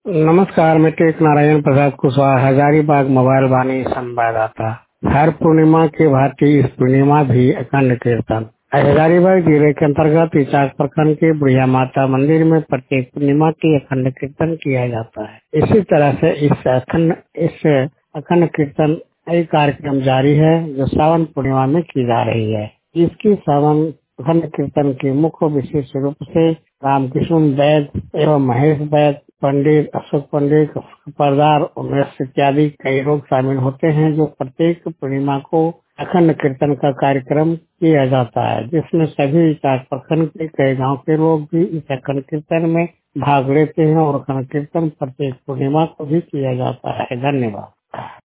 नमस्कार, मैं टेक नारायण प्रसाद कुशवाहा, हजारीबाग मोबाइल वाणी संवाददाता। हर पूर्णिमा की भांति इस पूर्णिमा भी अखंड कीर्तन। हजारीबाग जिले के अंतर्गत इचाक प्रखंड के बुढ़िया माता मंदिर में प्रत्येक पूर्णिमा की अखंड कीर्तन किया जाता है। इसी तरह से इस अखंड कीर्तन कई कार्यक्रम जारी है जो सावन पूर्णिमा में की जा रही है। इसकी सावन अखंड कीर्तन की मुख्य विशेष रूप से रामकृष्ण वैद एवं महेश वैद, पंडित अशोक पंडित, परदार उमेश इत्यादि कई लोग शामिल होते हैं, जो प्रत्येक पूर्णिमा को अखंड कीर्तन का कार्यक्रम किया जाता है, जिसमें सभी इचाक प्रखंड के कई गांव के लोग भी इस अखंड कीर्तन में भाग लेते हैं और अखंड कीर्तन प्रत्येक पूर्णिमा को भी किया जाता है। धन्यवाद।